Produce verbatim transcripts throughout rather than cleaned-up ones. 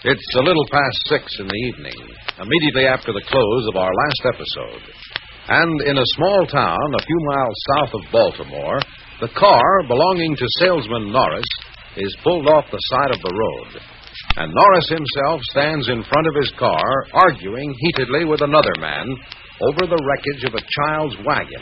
It's a little past six in the evening, immediately after the close of our last episode. And in a small town a few miles south of Baltimore, the car belonging to salesman Norris is pulled off the side of the road. And Norris himself stands in front of his car, arguing heatedly with another man over the wreckage of a child's wagon.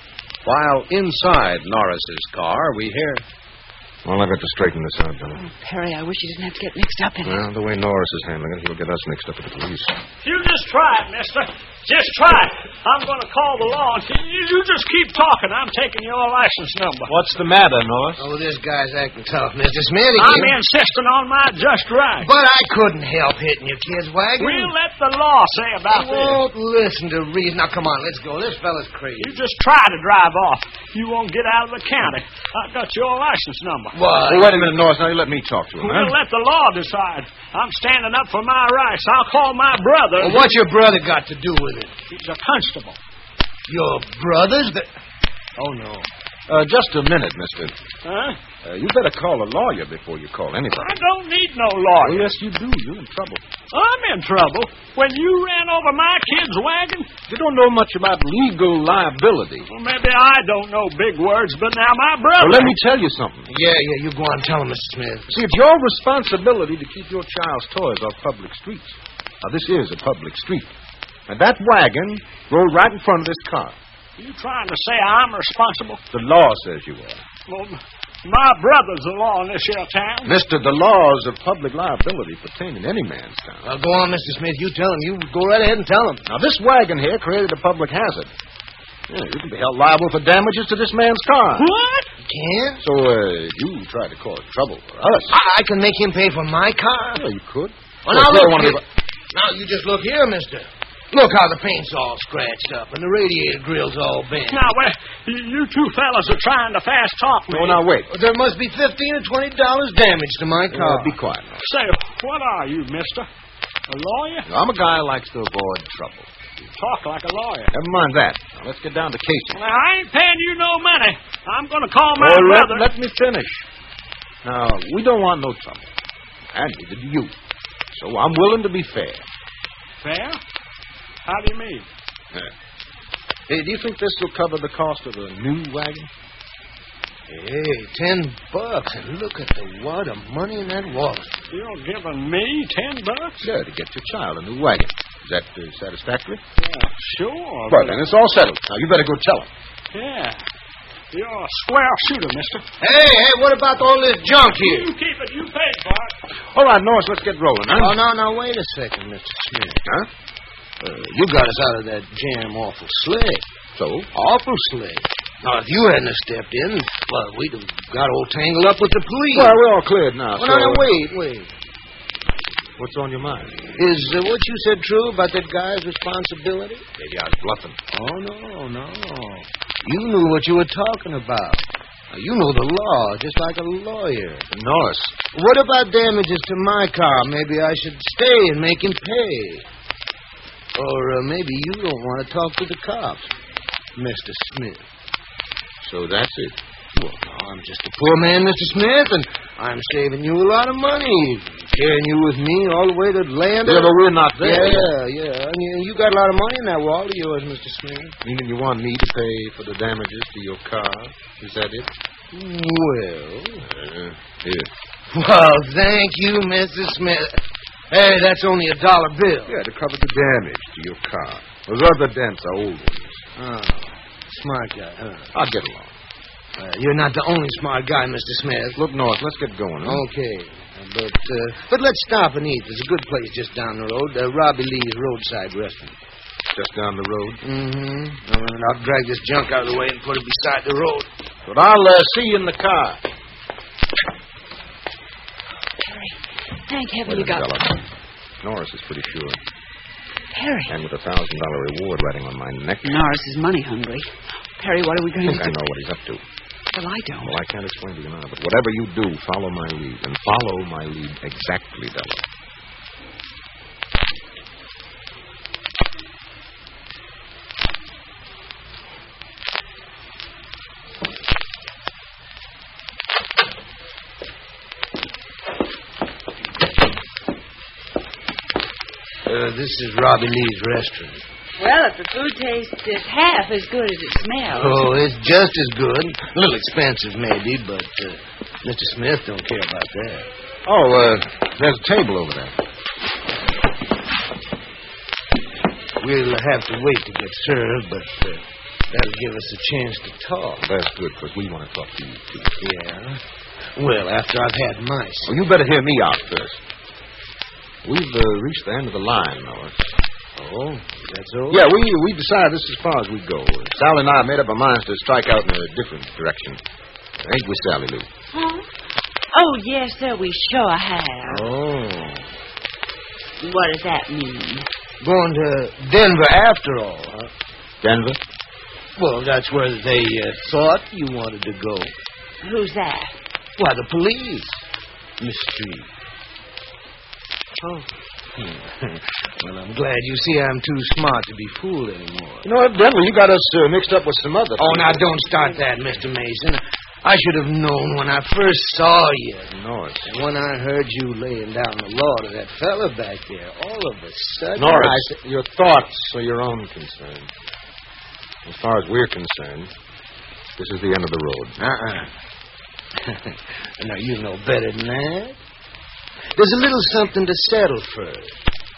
While inside Norris's car, we hear... Well, I've got to straighten this out, Billy. Oh, Perry, I wish you didn't have to get mixed up in it. Well, the way Norris is handling it, he'll get us mixed up with the police. You just try it, mister. Just try it. I'm going to call the law. You just keep talking. I'm taking your license number. What's the matter, Norris? Oh, this guy's acting tough, Mister Smith. Again. I'm insisting on my just right. But I couldn't help hitting your kid's wagon. We'll let the law say about he this. won't listen to reason. Now, come on, let's go. This fella's crazy. You just try to drive off. You won't get out of the county. I've got your license number. What? Well, wait a minute, Norris. Now, you let me talk to him, We'll huh? let the law decide. I'm standing up for my rights. I'll call my brother. Well, what's your brother got to do with it? He's a constable. Your brother's the... Oh, no. Uh, just a minute, mister. Huh? Uh, you better call a lawyer before you call anybody. I don't need no Oh, lawyer. yes, you do. You're in trouble. I'm in trouble. When you ran over my kid's wagon? You don't know much about legal liability. Well, maybe I don't know big words, but now my brother... Well, let me tell you something. Yeah, yeah, you go on. Tell him, Mister Smith. See, it's your responsibility to keep your child's toys off public streets. Now, this is a public street. And that wagon rolled right in front of this car. You trying to say I'm responsible? The law says you are. Well, my brother's the law in this here town. Mister, the laws of public liability pertain in any man's town. Well, go on, Mister Smith. You tell him. You go right ahead and tell him. Now, this wagon here created a public hazard. Yeah, you can be held liable for damages to this man's car. What? You can? So, uh, you try to cause trouble for us. I, I can make him pay for my car? Yeah, you could. Well, now, look here. Now, you just look here, mister. Look how the paint's all scratched up and the radiator grill's all bent. Now, well, you two fellas are trying to fast talk me. Oh, now, wait. There must be fifteen or twenty dollars damage to my car. Uh, be quiet now. Say, what are you, mister? A lawyer? I'm a guy who likes to avoid trouble. You talk like a lawyer. Never mind that. Now, let's get down to cases. Well, I ain't paying you no money. I'm going to call my Oh, let, brother. let me finish. Now, we don't want no trouble. And neither do you. So I'm willing to be fair. Fair? How do you mean? Yeah. Hey, do you think this will cover the cost of a new wagon? Hey, ten bucks, and look at the wad of money in that wallet. You're giving me ten bucks? Sure, to get your child a new wagon. Is that uh, satisfactory? Yeah, sure. Well, then it's all settled. Now, you better go tell him. Yeah. You're a square shooter, mister. Hey, hey, what about all this junk here? You keep it. You paid for it. All right, Norris, let's get rolling, huh? Oh, no, no, wait a second, Mister Smith. Huh? Uh, you got us out of that jam awful slick. So? Awful slick. Now, if you hadn't have stepped in, well, we'd have got all tangled up with the police. Well, we're all cleared now. Well, so... no, no, wait, wait. What's on your mind? Is uh, what you said true about that guy's responsibility? Maybe I was bluffing. Oh, no, no. You knew what you were talking about. Now, you know the law, just like a lawyer. Norris. What about damages to my car? Maybe I should stay and make him pay. Or uh, maybe you don't want to talk to the cops, Mister Smith. So that's it. Well, I'm just a poor man, Mister Smith, and I'm saving you a lot of money. Carrying you with me all the way to Atlanta. Yeah, but we're not there. Yeah, yeah. And you, you got a lot of money in that wallet of yours, Mister Smith. Meaning you want me to pay for the damages to your car? Is that it? Well. Uh, here. Well, thank you, Mister Smith. Hey, that's only a dollar bill. Yeah, to cover the damage to your car. Those other dents are old ones. Oh, smart guy, huh? I'll get along. Uh, you're not the only smart guy, Mister Smith. Look, Norris, let's get going, huh? Okay. But uh, but let's stop and eat. There's a good place just down the road, uh, Robbie Lee's Roadside Restaurant. Just down the road? Mm-hmm. And I'll drag this junk out of the way and put it beside the road. But I'll uh, see you in the car. Perry, thank heaven Wait you got Della. it. Norris is pretty sure. Perry. And with a thousand dollar reward riding on my neck. Norris is money hungry. Perry, what are we I going think to I do? know what he's up to. Well, I don't. Well, I can't explain to you now, but whatever you do, follow my lead. And follow my lead exactly, Della. this is Robbie Lee's restaurant. Well, if the food tastes just half as good as it smells. Oh, it's just as good. A little expensive, maybe, but uh, Mister Smith don't care about that. Oh, uh, there's a table over there. We'll have to wait to get served, but uh, that'll give us a chance to talk. That's good, because we want to talk to you, too. Yeah? Well, after I've had my Well, say. you better hear me out first. We've uh, reached the end of the line, Norris. Oh, is that so? Yeah, we we decided this is as far as we go. Sally and I made up our minds to strike out in a different direction. Ain't we, Sally Lou? Huh? Oh, yes, sir, we sure have. Oh. What does that mean? Going to Denver after all, huh? Denver? Well, that's where they uh, thought you wanted to go. Who's that? Why, the police, Miss Street. Oh. Well, I'm glad you see I'm too smart to be fooled anymore. You know, evidently you got us uh, mixed up with some other... Oh, now, don't start that, Mister Mason. I should have known when I first saw you. Norris. And when I heard you laying down the law to that fella back there, all of a sudden... Norris, I said, your thoughts are your own concern. As far as we're concerned, this is the end of the road. Uh-uh. Now, you know better than that. There's a little something to settle first.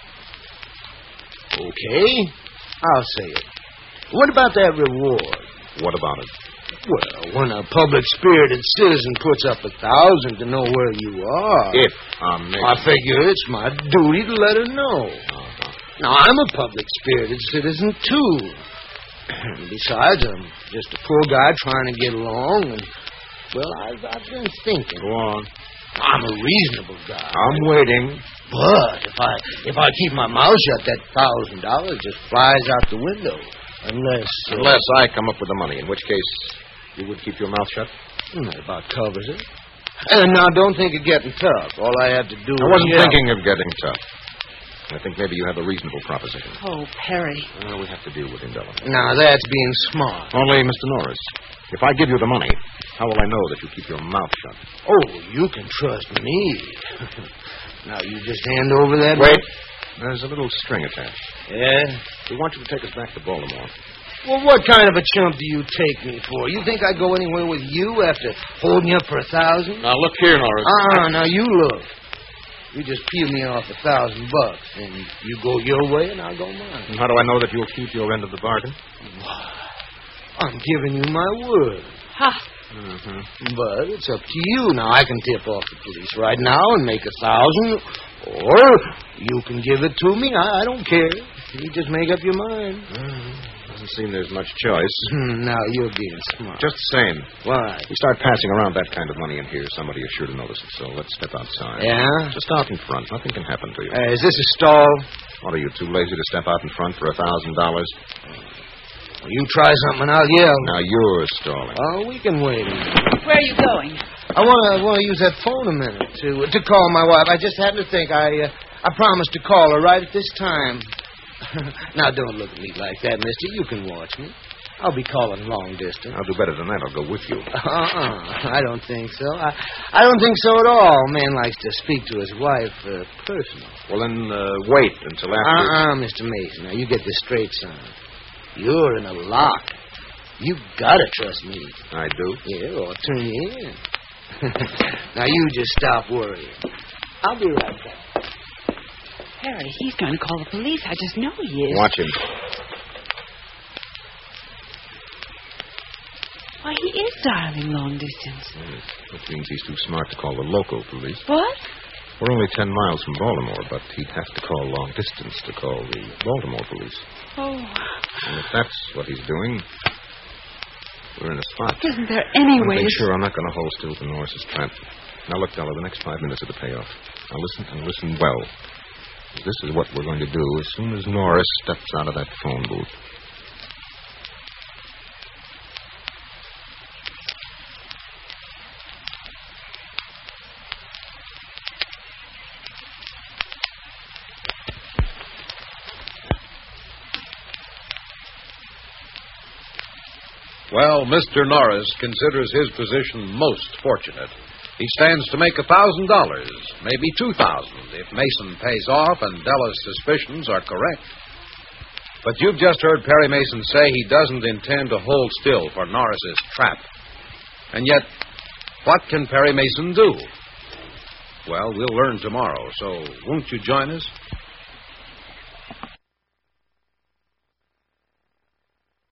Okay, I'll say it. What about that reward? What about it? Well, when a public-spirited citizen puts up a thousand to know where you are... If I'm Mason. I figure it's my duty to let her know. Uh-huh. Now, I'm a public-spirited citizen, too. Besides, I'm just a poor guy trying to get along, and, well, I've, I've been thinking. Go on. I'm a reasonable guy. I'm waiting. But if I if I keep my mouth shut, that thousand dollars just flies out the window. Unless... Uh, Unless I come up with the money, in which case you would keep your mouth shut? That about covers it. And now, don't think of getting tough. All I have to do I is... wasn't yell. thinking of getting tough. I think maybe you have a reasonable proposition. Oh, Perry. Well, we have to deal with him, Della. Now, that's being smart. Only, Mister Norris, if I give you the money, how will I know that you keep your mouth shut? Oh, you can trust me. Now, you just hand over that... Wait. There's a little string attached. Yeah? We want you to take us back to Baltimore. Well, what kind of a chump do you take me for? You think I'd go anywhere with you after holding you up for a thousand? Now, look here, Norris. Uh-uh, now you look. You just peel me off a thousand bucks, and you go your way, and I'll go mine. And how do I know that you'll keep your end of the bargain? I'm giving you my word. Ha! Mm-hmm. But it's up to you. Now, I can tip off the police right now and make a thousand, or you can give it to me. I, I don't care. You just make up your mind. Mm, doesn't seem there's much choice. Now, you're being smart. Just the same. Why? We start passing around that kind of money in here, somebody is sure to notice it. So let's step outside. Yeah? Just out in front. Nothing can happen to you. Uh, is this a stall? What, are you too lazy to step out in front for a thousand dollars? Well, you try something and I'll yell. Now you're stalling. Oh, we can wait a minute. Where are you going? I want to want to use that phone a minute to to call my wife. I just happened to think I uh, I promised to call her right at this time. Now, don't look at me like that, mister. You can watch me. I'll be calling long distance. I'll do better than that. I'll go with you. Uh-uh. I don't think so. I, I don't think so at all. A man likes to speak to his wife uh, personal. Well, then uh, wait until after... Uh-uh, Mister Mason. Now, you get this straight, son. You're in a lock. You gotta trust me. I do? Yeah, or I'll turn you in. Now, you just stop worrying. I'll be right back. Perry, he's going to call the police. I just know he is. Watch him. Why, he is dialing long distance. Yes, which means he's too smart to call the local police. What? We're only ten miles from Baltimore, but he'd have to call long distance to call the Baltimore police. Oh. And if that's what he's doing, we're in a spot. Isn't there any One way... thing to- sure, I'm not going to hold still to Norris's trap. Now, look, Della, the next five minutes are the payoff. Now, listen, and listen well. This is what we're going to do as soon as Norris steps out of that phone booth. Well, Mister Norris considers his position most fortunate. He stands to make a thousand dollars, maybe two thousand, if Mason pays off and Della's suspicions are correct. But you've just heard Perry Mason say he doesn't intend to hold still for Norris's trap. And yet, what can Perry Mason do? Well, we'll learn tomorrow, so won't you join us?